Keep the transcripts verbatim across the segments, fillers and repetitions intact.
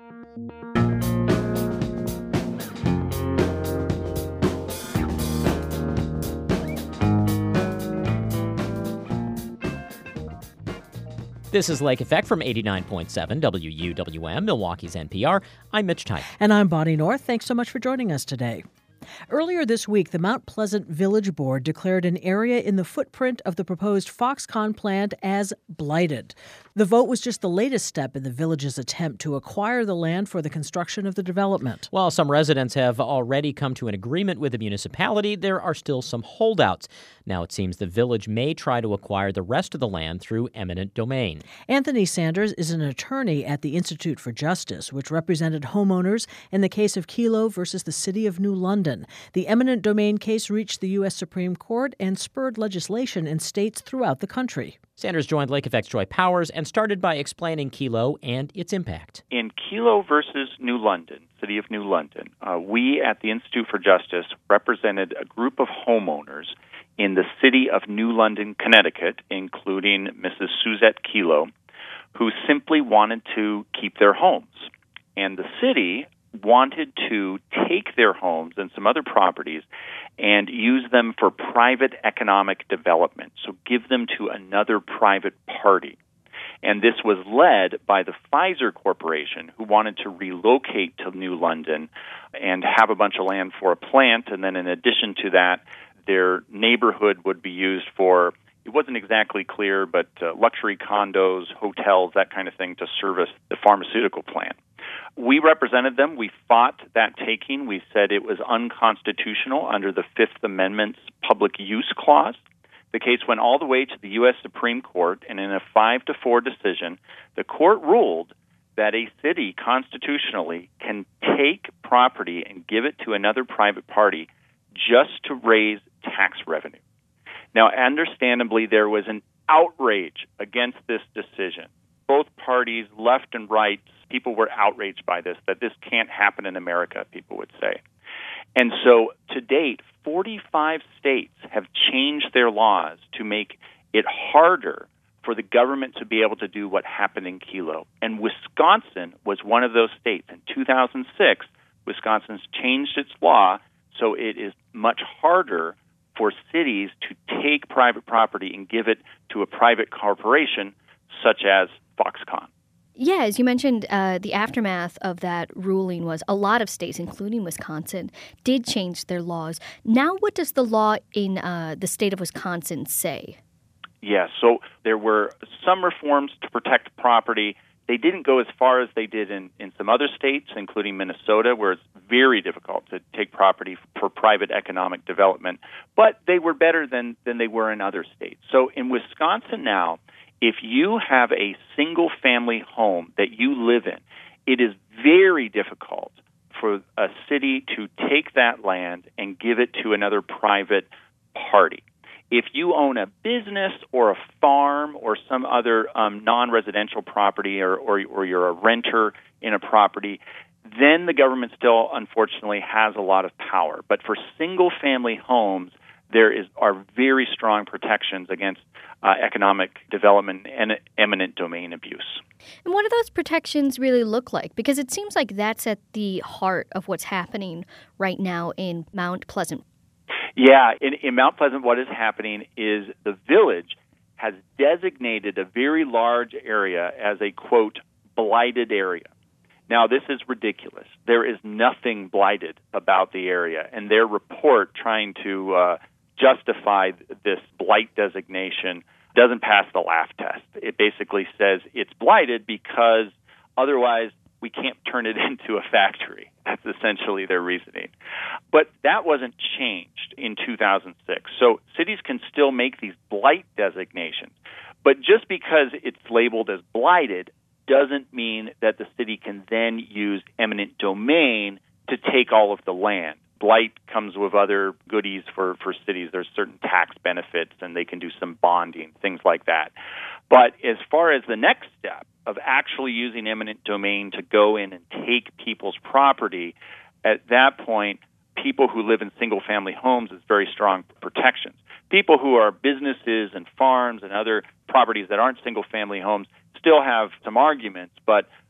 This is Lake Effect from eighty-nine point seven W U W M, Milwaukee's N P R. I'm Mitch Tyke. And I'm Bonnie North. Thanks so much for joining us today. Earlier this week, the Mount Pleasant Village Board declared an area in the footprint of the proposed Foxconn plant as blighted. The vote was just the latest step in the village's attempt to acquire the land for the construction of the development. While some residents have already come to an agreement with the municipality, there are still some holdouts. Now it seems the village may try to acquire the rest of the land through eminent domain. Anthony Sanders is an attorney at the Institute for Justice, which represented homeowners in the case of Kelo versus the City of New London. The eminent domain case reached the U S Supreme Court and spurred legislation in states throughout the country. Sanders joined Lake Effect's Joy Powers and started by explaining Kelo and its impact. In Kelo versus New London, City of New London, uh, we at the Institute for Justice represented a group of homeowners in the city of New London, Connecticut, including Missus Suzette Kelo, who simply wanted to keep their homes. And the city wanted to take their homes and some other properties and use them for private economic development, so give them to another private party. And this was led by the Pfizer Corporation, who wanted to relocate to New London and have a bunch of land for a plant, and then in addition to that, their neighborhood would be used for, it wasn't exactly clear, but uh, luxury condos, hotels, that kind of thing to service the pharmaceutical plant. We represented them. We fought that taking. We said it was unconstitutional under the Fifth Amendment's Public Use Clause. The case went all the way to the U S Supreme Court, and in a five to four decision, the court ruled that a city constitutionally can take property and give it to another private party just to raise tax revenue. Now, understandably, there was an outrage against this decision. Both parties, left and right, people were outraged by this, that this can't happen in America, people would say. And so, to date, forty-five states have changed their laws to make it harder for the government to be able to do what happened in Kelo. And Wisconsin was one of those states. In two thousand six, Wisconsin's changed its law, so it is much harder for cities to take private property and give it to a private corporation, such as Foxconn. Yeah, as you mentioned, uh, the aftermath of that ruling was a lot of states, including Wisconsin, did change their laws. Now, what does the law in uh, the state of Wisconsin say? Yeah, so there were some reforms to protect property. They didn't go as far as they did in, in some other states, including Minnesota, where it's very difficult to take property for private economic development. But they were better than, than they were in other states. So in Wisconsin now, if you have a single-family home that you live in, it is very difficult for a city to take that land and give it to another private party. If you own a business or a farm or some other um, non-residential property, or, or, or you're a renter in a property, then the government still, unfortunately, has a lot of power. But for single-family homes, there is are very strong protections against uh, economic development and eminent domain abuse. And what do those protections really look like? Because it seems like that's at the heart of what's happening right now in Mount Pleasant. Yeah, in, in Mount Pleasant, what is happening is the village has designated a very large area as a, quote, blighted area. Now, this is ridiculous. There is nothing blighted about the area, and their report trying to uh, justify this blight designation doesn't pass the laugh test. It basically says it's blighted because otherwise we can't turn it into a factory. That's essentially their reasoning. But that wasn't changed in two thousand six. So cities can still make these blight designations. But just because it's labeled as blighted doesn't mean that the city can then use eminent domain to take all of the land. Blight comes with other goodies for, for cities. There's certain tax benefits, and they can do some bonding, things like that. But as far as the next step of actually using eminent domain to go in and take people's property, at that point, people who live in single-family homes is very strong protections. People who are businesses and farms and other properties that aren't single-family homes still have some arguments, but the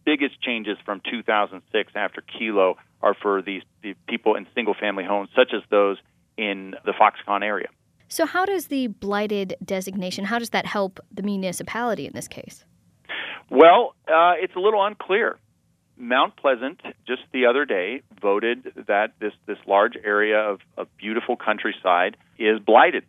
biggest changes from two thousand six after Kelo are for these the people in single-family homes, such as those in the Foxconn area. So how does the blighted designation, how does that help the municipality in this case? Well, uh, it's a little unclear. Mount Pleasant, just the other day, voted that this, this large area of, of beautiful countryside is blighted.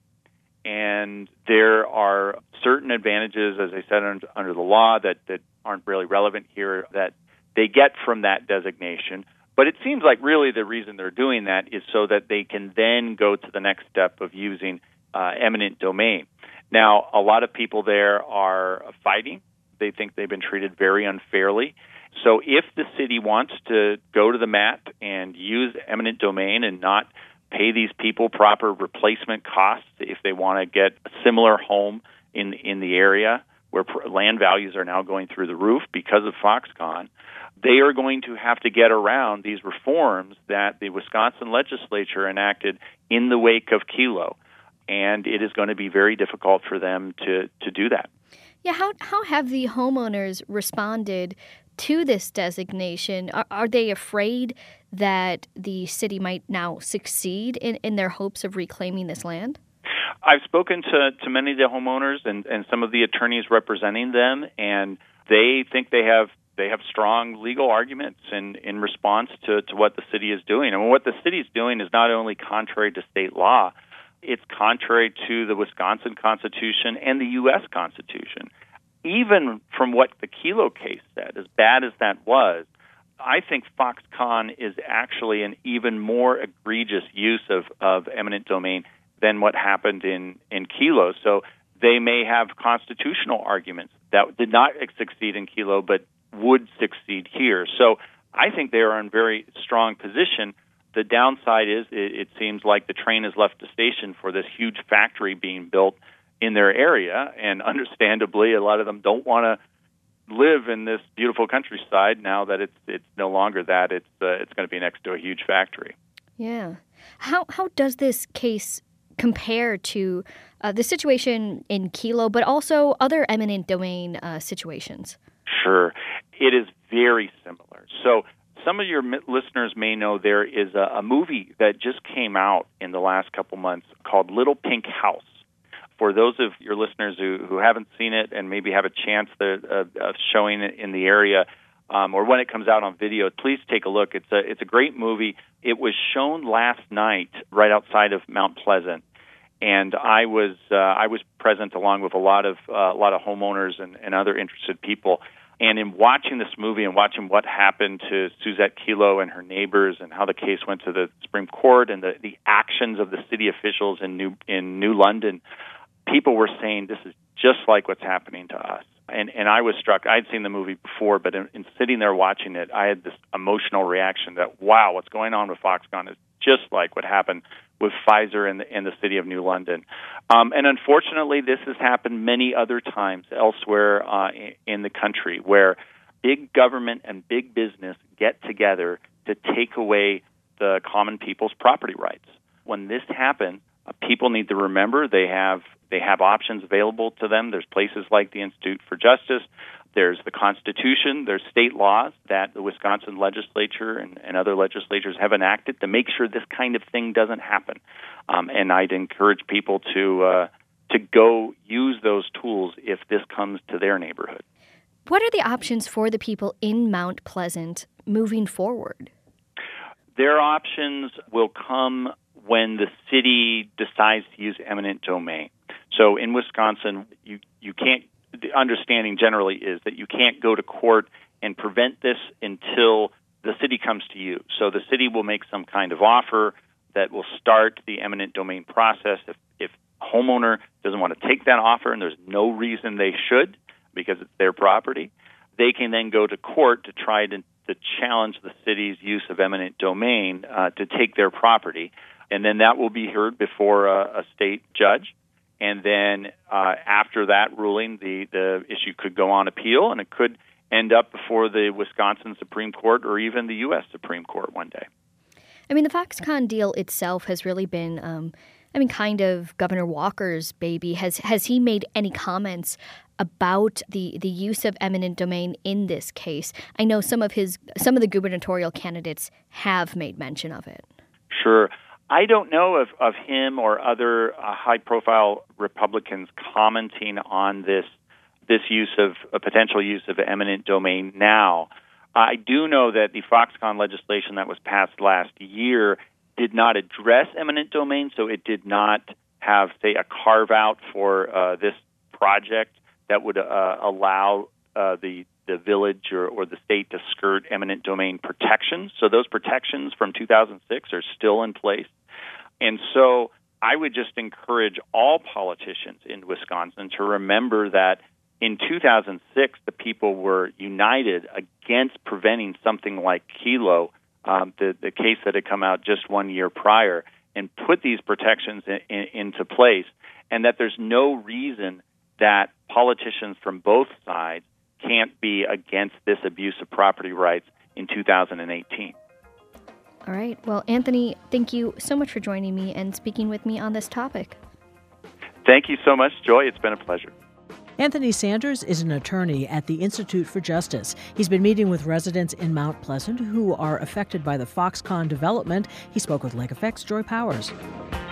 And there are certain advantages, as I said, under, under the law that, that aren't really relevant here that they get from that designation. But it seems like really the reason they're doing that is so that they can then go to the next step of using uh, eminent domain. Now, a lot of people there are fighting. They think they've been treated very unfairly. So if the city wants to go to the mat and use eminent domain and not pay these people proper replacement costs, if they want to get a similar home in in the area where land values are now going through the roof because of Foxconn, they are going to have to get around these reforms that the Wisconsin legislature enacted in the wake of Kelo. And it is going to be very difficult for them to, to do that. Yeah, how how have the homeowners responded to this designation? Are, are they afraid that the city might now succeed in, in their hopes of reclaiming this land? I've spoken to, to many of the homeowners and, and some of the attorneys representing them, and they think they have they have strong legal arguments in, in response to, to what the city is doing. And what the city is doing is not only contrary to state law, it's contrary to the Wisconsin Constitution and the U S Constitution. Even from what the Kelo case said, as bad as that was, I think Foxconn is actually an even more egregious use of, of eminent domain than what happened in, in Kelo. So they may have constitutional arguments that did not succeed in Kelo but would succeed here. So I think they are in very strong position. The downside is it, it seems like the train has left the station for this huge factory being built in their area, and understandably, a lot of them don't want to live in this beautiful countryside now that it's it's no longer that. It's uh, it's going to be next to a huge factory. Yeah. How how does this case compare to uh, the situation in Kelo, but also other eminent domain uh, situations? Sure. It is very similar. So some of your listeners may know there is a, a movie that just came out in the last couple months called Little Pink House. For those of your listeners who, who haven't seen it and maybe have a chance to, uh, of showing it in the area, um, or when it comes out on video, please take a look. It's a it's a great movie. It was shown last night right outside of Mount Pleasant, and I was uh, I was present along with a lot of uh, a lot of homeowners and, and other interested people. And in watching this movie and watching what happened to Suzette Kelo and her neighbors and how the case went to the Supreme Court and the, the actions of the city officials in New in New London, people were saying this is just like what's happening to us. And and I was struck. I'd seen the movie before, but in, in sitting there watching it, I had this emotional reaction that, wow, what's going on with Foxconn is just like what happened with Pfizer in the, in the city of New London. Um, and unfortunately, this has happened many other times elsewhere uh, in, in the country where big government and big business get together to take away the common people's property rights. When this happens, uh, people need to remember they have they have options available to them. There's places like the Institute for Justice. There's the Constitution. There's state laws that the Wisconsin legislature and, and other legislatures have enacted to make sure this kind of thing doesn't happen. Um, and I'd encourage people to uh, to go use those tools if this comes to their neighborhood. What are the options for the people in Mount Pleasant moving forward? Their options will come when the city decides to use eminent domain. So in Wisconsin, you, you can't, the understanding generally is that you can't go to court and prevent this until the city comes to you. So the city will make some kind of offer that will start the eminent domain process. If, if a homeowner doesn't want to take that offer, and there's no reason they should because it's their property, they can then go to court to try to, to challenge the city's use of eminent domain uh, to take their property. And then that will be heard before a, a state judge. And then uh, after that ruling, the, the issue could go on appeal, and it could end up before the Wisconsin Supreme Court or even the U S Supreme Court one day. I mean, the Foxconn deal itself has really been um, I mean, kind of Governor Walker's baby. Has has he made any comments about the, the use of eminent domain in this case? I know some of his some of the gubernatorial candidates have made mention of it. Sure. I don't know of, of him or other uh, high-profile Republicans commenting on this this use of a potential use of eminent domain now. I do know that the Foxconn legislation that was passed last year did not address eminent domain, so it did not have, say, a carve-out for uh, this project that would uh, allow uh, the the village or, or the state to skirt eminent domain protections. So those protections from two thousand six are still in place. And so I would just encourage all politicians in Wisconsin to remember that in two thousand six, the people were united against preventing something like Kelo, um, the, the case that had come out just one year prior, and put these protections in, in, into place, and that there's no reason that politicians from both sides can't be against this abuse of property rights in two thousand eighteen. All right. Well, Anthony, thank you so much for joining me and speaking with me on this topic. Thank you so much, Joy. It's been a pleasure. Anthony Sanders is an attorney at the Institute for Justice. He's been meeting with residents in Mount Pleasant who are affected by the Foxconn development. He spoke with Lake Effect's Joy Powers.